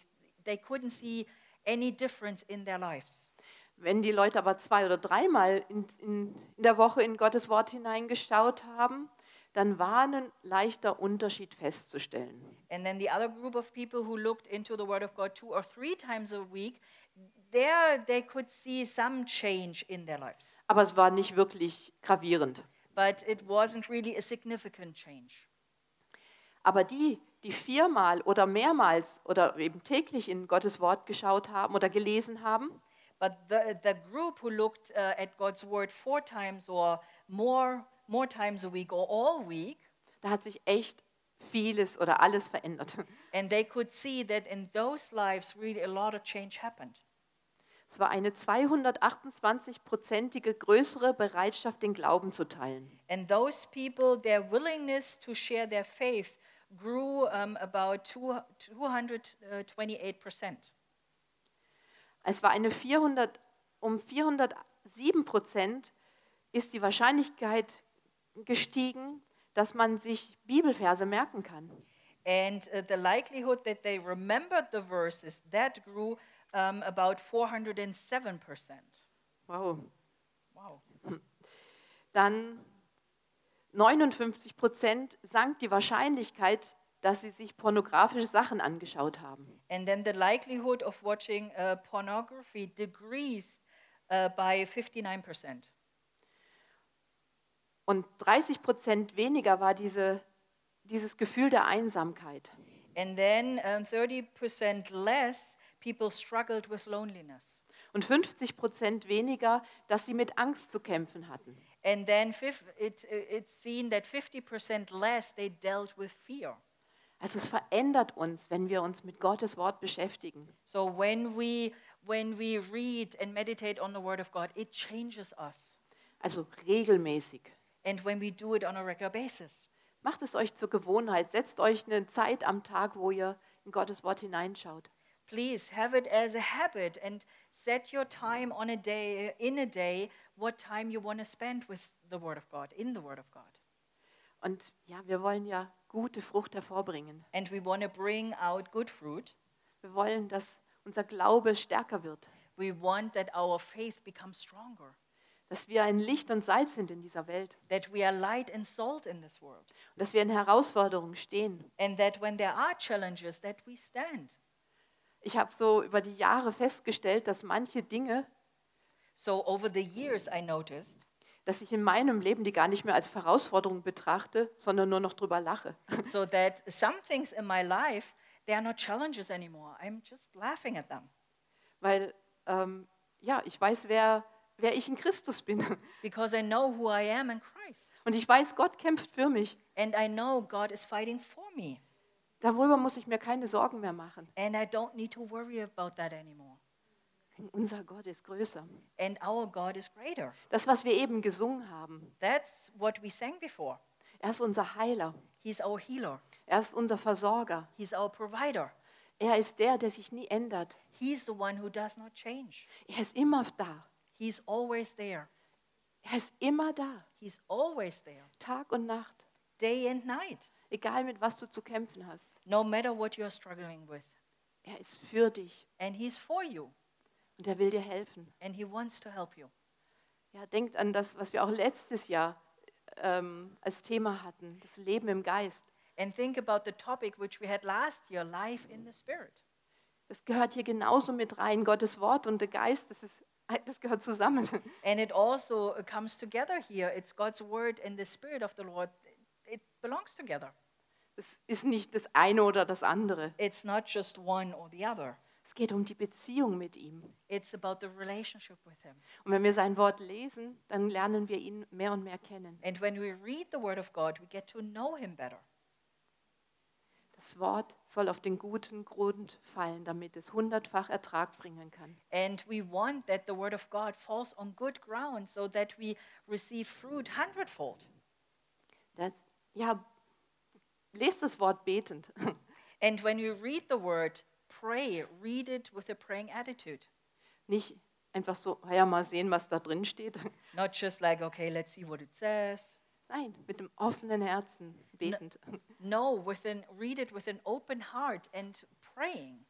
they couldn't see any difference in their lives. Wenn die Leute aber zwei oder dreimal in, in, in der Woche in Gottes Wort hineingeschaut haben, dann war ein leichter Unterschied festzustellen. And then the other group of people who looked into the Word of God two or three times a week, there they could see some change in their lives. Aber es war nicht wirklich gravierend. But it wasn't really a significant change. Aber die, die viermal oder mehrmals oder eben täglich in Gottes Wort geschaut haben oder gelesen haben, But the, the group who looked uh, at God's Word four times or more, more times a week or all week, da hat sich echt vieles oder alles verändert. and they could see that in those lives really a lot of change happened. Es war eine zweihundertachtundzwanzig-prozentige größere Bereitschaft, den Glauben zu teilen. And those people, their willingness to share their faith grew um, about two, two hundred twenty-eight percent. Es war eine vierhundert, um vierhundertsieben Prozent ist die Wahrscheinlichkeit gestiegen, dass man sich Bibelverse merken kann. And uh, the likelihood that they remembered the verses, that grew um, about four hundred seven percent. Wow. Wow. Dann neunundfünfzig Prozent sank die Wahrscheinlichkeit, dass sie sich pornografische Sachen angeschaut haben. And then the likelihood of watching uh, pornography decreased uh, by fifty-nine percent. Und dreißig Prozent weniger war diese, dieses Gefühl der Einsamkeit. And then um, thirty percent less people struggled with loneliness. Und fünfzig Prozent weniger, dass sie mit Angst zu kämpfen hatten. And then fif- it, it's seen that fifty percent less they dealt with fear. Also es verändert uns, wenn wir uns mit Gottes Wort beschäftigen. So when we when we read and meditate on the Word of God, it changes us. Also regelmäßig. And when we do it on a regular basis. Macht es euch zur Gewohnheit. Setzt euch eine Zeit am Tag, wo ihr in Gottes Wort hineinschaut. Please have it as a habit and set your time on a day, in a day, what time you want to spend with the Word of God, in the Word of God. Und ja, wir wollen ja gute Frucht hervorbringen. And we want to bring out good fruit. Wir wollen, dass unser Glaube stärker wird. We want that our faith becomes stronger, Dass wir ein Licht und Salz sind in dieser Welt. that we are light and salt in this world, Und dass wir in Herausforderungen stehen. and that when there are challenges, that we stand. Ich habe so über die Jahre festgestellt, dass manche Dinge, So over the years, I noticed dass ich in meinem Leben die gar nicht mehr als Herausforderung betrachte, sondern nur noch drüber lache. so that some things in my life, they are not challenges anymore. I'm just laughing at them Weil, ähm, ja, ich weiß, wer, wer ich in Christus bin. because I know who I am in Christ. Und ich weiß, Gott kämpft für mich. And I know God is fighting for me. Darüber muss ich mir keine Sorgen mehr machen. And I don't need to worry about that anymore. Unser Gott ist größer. And our God is greater. Das, was wir eben gesungen haben. That's what we sang before. Er ist unser Heiler. He's our healer. Er ist unser Versorger. He's our provider. Er ist der, der sich nie ändert. He's the one who does not change. Er ist immer da. He's always there. Er ist immer da. He's always there, Tag und Nacht. day and night, Egal, mit was du zu kämpfen hast. no matter what you're struggling with. Er ist für dich. And He's for you, Und er will dir helfen. and He wants to help you. Ja, denkt an das, was wir auch letztes Jahr ähm, als Thema hatten. Das Leben im Geist. And think about the topic which we had last year, life in the Spirit. Das gehört hier genauso mit rein. Gottes Wort und der Geist, das, ist, das gehört zusammen. And it also comes together here. It's God's word and the Spirit of the Lord. It belongs together. Es ist nicht das eine oder das andere. It's not just one or the other. Es geht um die Beziehung mit ihm. It's about the relationship with Him. Und wenn wir sein Wort lesen, dann lernen wir ihn mehr und mehr kennen. And when we read the Word of God, we get to know Him better. Das Wort soll auf den guten Grund fallen, damit es hundertfach Ertrag bringen kann. And we want that the Word of God falls on good ground so that we receive fruit hundredfold. Das, ja, lest das Wort betend. And when you read the Word, pray. Read it with a praying attitude. Nicht einfach so, ja, mal sehen, was da drin steht. Not just like, okay, let's see what it says. Nein, mit dem offenen Herzen betend. No, with an, read it with an open heart and praying.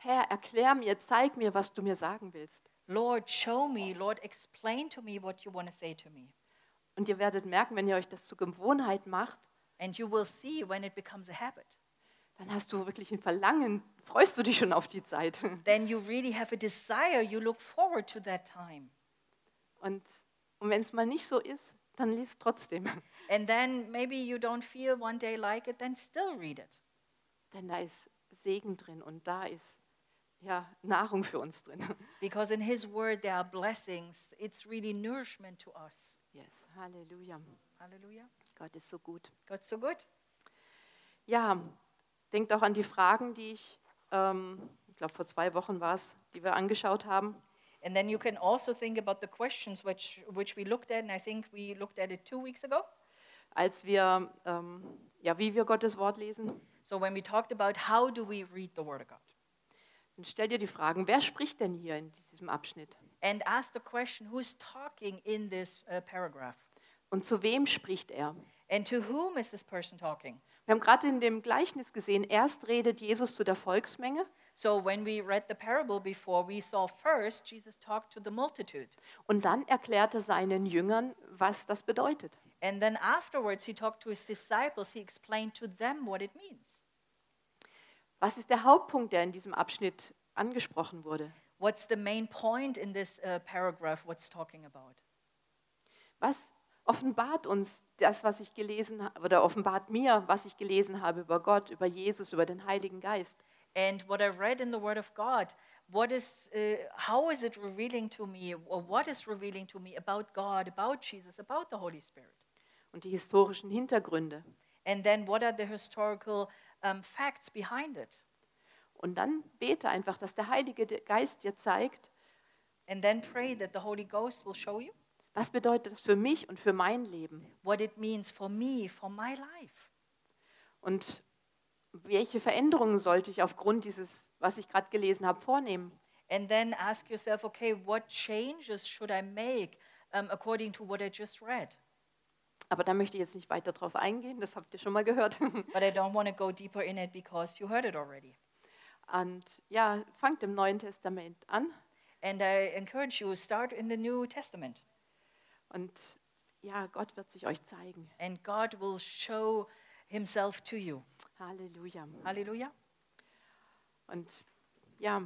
Herr, erklär mir, zeig mir, was du mir sagen willst. Lord, show me. Lord, explain to me what you want to say to me. Und ihr werdet merken, wenn ihr euch das zur Gewohnheit macht, And you will see when it becomes a habit. dann hast du wirklich ein Verlangen, freust du dich schon auf die Zeit. Then you really have a desire. You look forward to that time. Und, und wenn es mal nicht so ist, dann lies trotzdem. And then maybe you don't feel one day like it, then still read it. Denn da ist Segen drin und da ist ja, Nahrung für uns drin. Because in His Word there are blessings. It's really nourishment to us. Yes, Halleluja. Hallelujah. Gott ist so gut. God's so good. Ja, denkt auch an die Fragen, die ich, ähm, ich glaube vor zwei Wochen war es, die wir angeschaut haben. And then you can also think about the questions which, which we looked at, and I think we looked at it two weeks ago. Als wir, ähm, ja, wie wir Gottes Wort lesen. So when we talked about how do we read the Word of God. Dann stell dir die Fragen, wer spricht denn hier in diesem Abschnitt? And ask the question, who's talking in this uh, paragraph? Und zu wem spricht er? And to whom is this person talking? Wir haben gerade in dem Gleichnis gesehen, erst redet Jesus zu der Volksmenge So when we read the parable before, we saw first Jesus talked to the multitude. und dann erklärte seinen Jüngern, was das bedeutet. And then afterwards he talked to his disciples. He explained to them what it means. Was ist der Hauptpunkt, der in diesem Abschnitt angesprochen wurde? What's the main point in this uh, paragraph? What's talking about? Was offenbart uns das, was ich gelesen habe, oder offenbart mir, was ich gelesen habe über Gott, über Jesus, über den Heiligen Geist? And what I read in the Word of God, what is, uh, how is it revealing to me, or what is revealing to me about God, about Jesus, about the Holy Spirit? Und die historischen Hintergründe. And then what are the historical um, facts behind it? Und dann bete einfach, dass der Heilige Geist dir zeigt, And then pray that the Holy Ghost will show you was bedeutet das für mich und für mein Leben? what it means for me, for my life. Und welche Veränderungen sollte ich aufgrund dieses, was ich gerade gelesen habe, vornehmen? And then ask yourself, okay, what changes should I make um, according to what I just read? Aber da möchte ich jetzt nicht weiter drauf eingehen, das habt ihr schon mal gehört. But I don't want to go deeper in it because you heard it already. Und ja, fangt im Neuen Testament an. And I encourage you, start in the New Testament. Und ja, Gott wird sich euch zeigen. And God will show himself to you. Halleluja. Hallelujah. Und ja,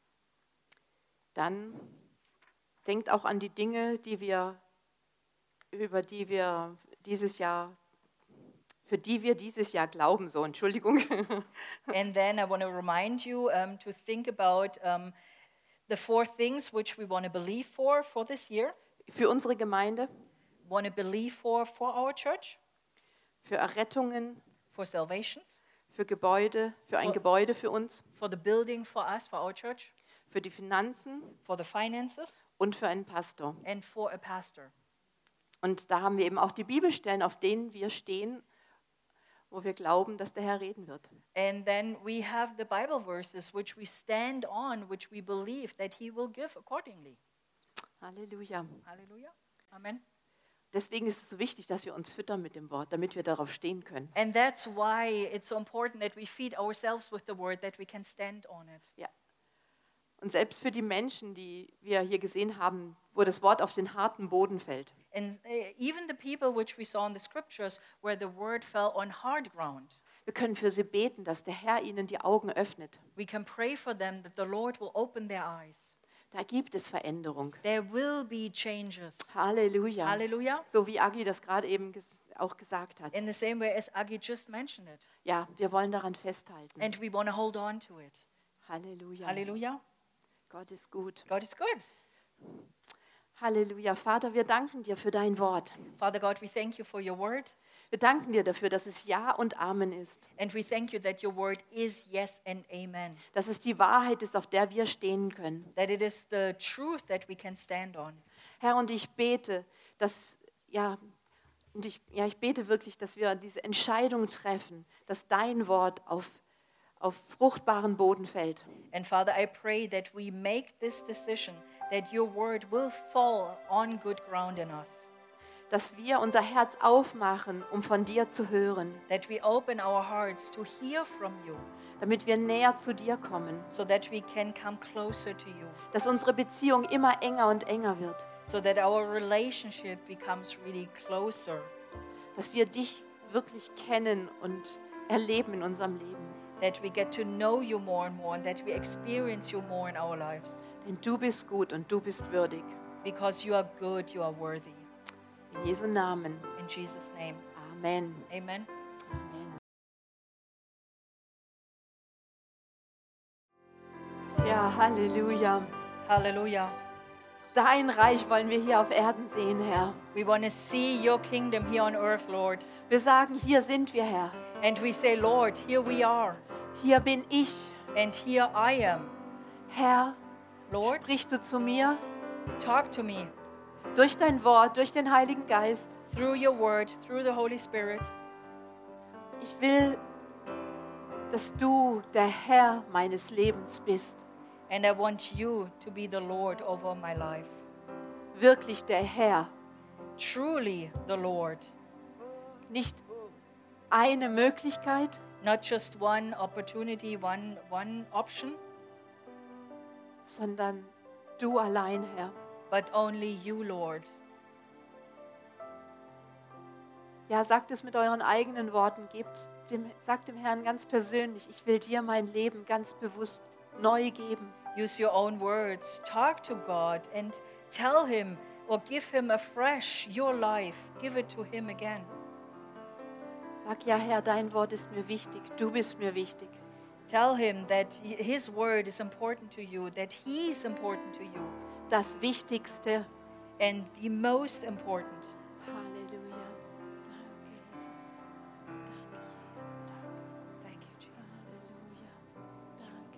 dann denkt auch an die Dinge, die wir, über die wir dieses Jahr, für die wir dieses Jahr glauben. So, Entschuldigung. And then I want to remind you um, to think about um, the four things which we want to believe for for this year. Für unsere Gemeinde, Want to believe for for our church, für Errettungen, for salvations, für Gebäude, für ein Für- Gebäude für uns, for the building for us, for our church, für die Finanzen for the finances, und für einen Pastor. and for a pastor. Und da haben wir eben auch die Bibelstellen, auf denen wir stehen, wo wir glauben, dass der Herr reden wird. And then we have the Bible verses which we stand on, which we believe that he will give accordingly. Halleluja. Hallelujah. Amen. Deswegen ist es so wichtig, dass wir uns füttern mit dem Wort, damit wir darauf stehen können. And that's why it's so important that we feed ourselves with the word, that we can stand on it. Ja. Und selbst für die Menschen, die wir hier gesehen haben, wo das Wort auf den harten Boden fällt, And uh, even the people which we saw in the scriptures where the word fell on hard ground, wir können für sie beten, dass der Herr ihnen die Augen öffnet. we can pray for them that the Lord will open their eyes. Da gibt es Veränderung. There will be changes. Halleluja. Hallelujah. So wie Agi das gerade eben ges auch gesagt hat. In the same way as Agi just mentioned it. Ja, wir wollen daran festhalten. And we want to hold on to it. Halleluja. Hallelujah. Gott ist gut. God is good. Halleluja. Vater, wir danken dir für dein Wort. Father God, we thank you for your word. Wir danken dir dafür, dass es Ja und Amen ist. And we thank you that your word is yes and amen. Dass es die Wahrheit ist, auf der wir stehen können. That it is the truth that we can stand on. Herr, und ich bete, dass, ja, und ich, ja, ich bete wirklich, dass wir diese Entscheidung treffen, dass dein Wort auf, auf fruchtbaren Boden fällt. And Father, I pray that we make this decision, that your word will fall on good ground in us. Dass wir unser Herz aufmachen, um von dir zu hören. That we open our hearts to hear from you. damit wir näher zu dir kommen, so that we can come closer to you, dass unsere Beziehung immer enger und enger wird, so that our relationship becomes really closer, dass wir dich wirklich kennen und erleben in unserem Leben. that we get to know you more and more and that we experience you more in our lives. Denn du bist gut und du bist würdig. Because you are good, you are worthy. In Jesu Namen. In Jesus' name, Amen. amen. Amen. Ja, Halleluja. Hallelujah. Dein Reich wollen wir hier auf Erden sehen, Herr. We want to see your kingdom here on earth, Lord. Wir sagen, hier sind wir, Herr. And we say, Lord, here we are. Hier bin ich. And here I am. Herr, Lord, sprichst du zu mir talk to me durch dein Wort, durch den Heiligen Geist. through your word, through the Holy Spirit. Ich will, dass du der Herr meines Lebens bist. And I want you to be the Lord over my life. Wirklich der Herr. Truly the Lord. Nicht eine Möglichkeit, Not just one opportunity, one, one option, sondern du allein, Herr. but only you, Lord. Ja, sagt es mit euren eigenen Worten. Gebt dem, sagt dem Herrn ganz persönlich, ich will dir mein Leben ganz bewusst neu geben. Use your own words. Talk to God and tell him or give him afresh your life. Give it to him again. Sag, ja Herr, dein Wort ist mir wichtig. Du bist mir wichtig. Tell him that his word is important to you, that he is important to you, Das Wichtigste. and the most important. Halleluja. Danke, Jesus. Danke, Jesus. Thank you, Jesus. Halleluja. Danke.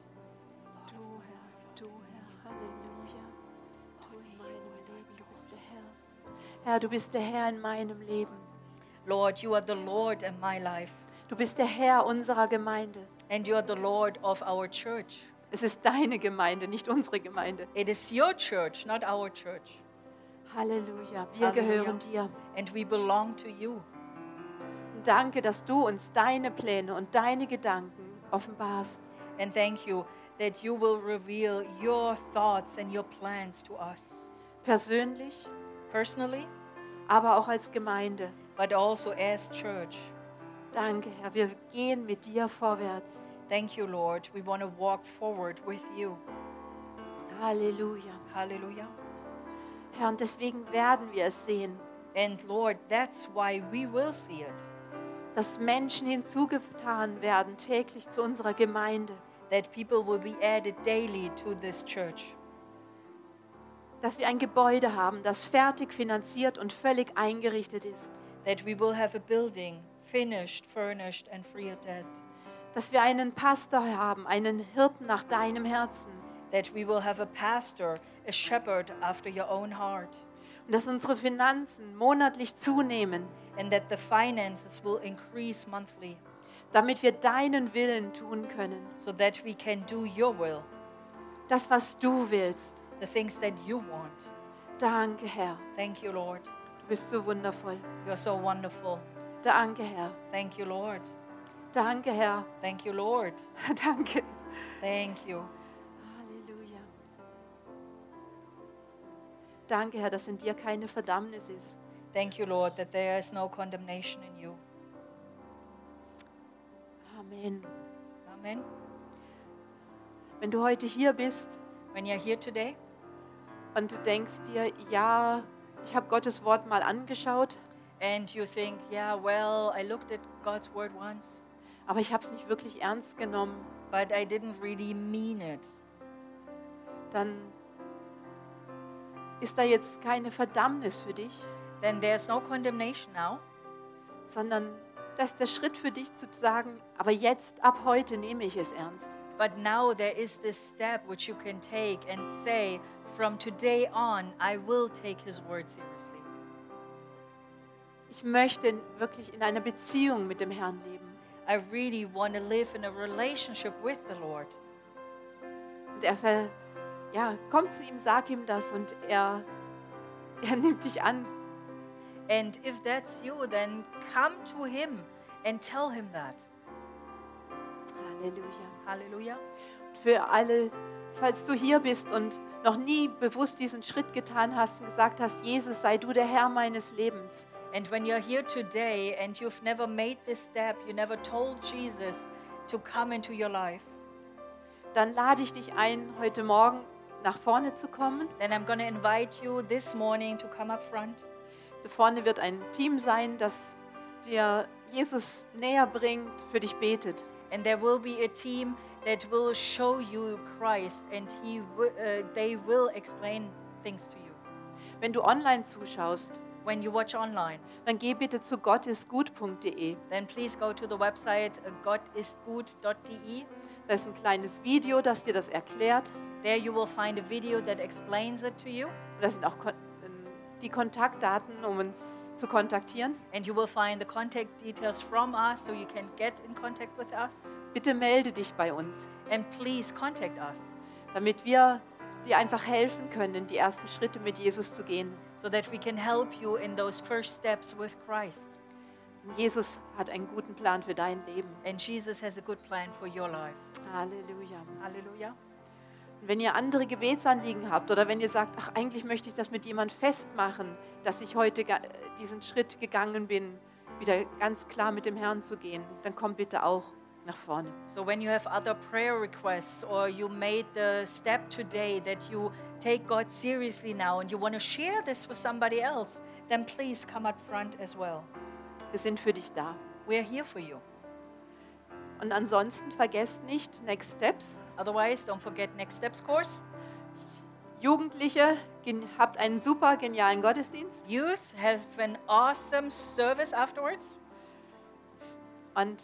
Du, Herr, du, Herr. Halleluja. Du in meinem Leben, du bist der Herr. Herr, du bist der Herr in meinem Leben. Lord, you are the Lord in my life, Du bist der Herr unserer Gemeinde. and you are the Lord of our church. Es ist deine Gemeinde, nicht unsere Gemeinde. It is your church, not our church. Halleluja. Wir Halleluja. gehören dir. And we belong to you. Und danke, dass du uns deine Pläne und deine Gedanken offenbarst. And thank you that you will reveal your thoughts and your plans to us, Persönlich, personally, aber auch als Gemeinde. but also as church. Danke, Herr. Wir gehen mit dir vorwärts. Thank you, Lord. We want to walk forward with you. Halleluja. Hallelujah. Herr, und deswegen werden wir es sehen, And Lord, that's why we will see it, dass Menschen hinzugetan werden täglich zu unserer Gemeinde. that people will be added daily to this church, Dass wir ein Gebäude haben, das fertig finanziert und völlig eingerichtet ist. that we will have a building finished, furnished, and free of debt, Dass wir einen Pastor haben, einen Hirten nach deinem Herzen. that we will have a pastor, a shepherd after your own heart, Und dass unsere Finanzen monatlich zunehmen, and that the finances will increase monthly, damit wir deinen Willen tun können. so that we can do your will, Das, was du willst. the things that you want. Danke, Herr. Thank you, Lord. Du bist so wundervoll. You're so wonderful. Danke, Herr. Thank you, Lord. Danke, Herr. Thank you, Lord. Danke. Thank you. Halleluja. Danke, Herr, dass in dir keine Verdammnis ist. Thank you, Lord, that there is no condemnation in you. Amen. Amen. Wenn du heute hier bist When you're here today und du denkst dir, ja, ich habe Gottes Wort mal angeschaut, and you think, yeah, well, I looked at God's word once, aber ich habe es nicht wirklich ernst genommen, but I didn't really mean it, dann ist da jetzt keine Verdammnis für dich, then there's no condemnation now, sondern das ist der Schritt für dich zu sagen, aber jetzt, ab heute nehme ich es ernst. but now there is this step which you can take and say, from today on, I will take his word seriously. Ich möchte wirklich in einer Beziehung mit dem Herrn leben. I really want to live in a relationship with the Lord. Und er ver, ja, komm zu ihm, sag ihm das und er, er nimmt dich an. And if that's you, then come to him and tell him that. Halleluja. Halleluja. Hallelujah. Für alle, falls du hier bist und noch nie bewusst diesen Schritt getan hast und gesagt hast, Jesus, sei du der Herr meines Lebens. And when you're here today and you've never made this step, you never told Jesus to come into your life, Dann lade ich dich ein, heute Morgen nach vorne zu kommen. then I'm going to invite you this morning to come up front. Da vorne wird ein Team sein, das dir Jesus näher bringt, für dich betet. And there will be a team that will show you Christ, and he wi- uh, they will explain things to you. Wenn du online zuschaust, When you watch online, dann geh bitte zu gottistgut punkt de. then please go to the website uh, gottistgut dot de. Da ist ein kleines Video, das dir das erklärt. There you will find a video that explains it to you, Und da sind auch Kon- ähm, die Kontaktdaten, um uns zu kontaktieren. and you will find the contact details from us so you can get in contact with us. Bitte melde dich bei uns, And please contact us damit wir dir einfach helfen können, die ersten Schritte mit Jesus zu gehen. so that we can help you in those first steps with Christ. Jesus hat einen guten Plan für dein Leben. And Jesus has a good plan for your life. Halleluja. Hallelujah. Und wenn ihr andere Gebetsanliegen habt oder wenn ihr sagt, ach, eigentlich möchte ich das mit jemandem festmachen, dass ich heute ga- diesen Schritt gegangen bin, wieder ganz klar mit dem Herrn zu gehen, dann kommt bitte auch nach vorne. So when you have other prayer requests or you made the step today that you take God seriously now and you want to share this with somebody else, then please come up front as well. Wir sind für dich da. We're here for you. Und ansonsten vergesst nicht, Next Steps. Otherwise, don't forget Next Steps course. Jugendliche, gen- habt einen super genialen Gottesdienst. Youth have an awesome service afterwards. Und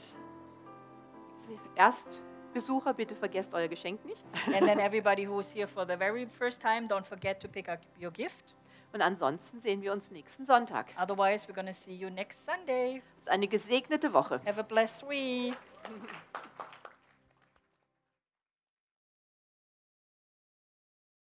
Erstbesucher, bitte vergesst euer Geschenk nicht. And then everybody who's here for the very first time, don't forget to pick up your gift. Und ansonsten sehen wir uns nächsten Sonntag. Otherwise, we're going to see you next Sunday. Eine gesegnete Woche. Have a blessed week.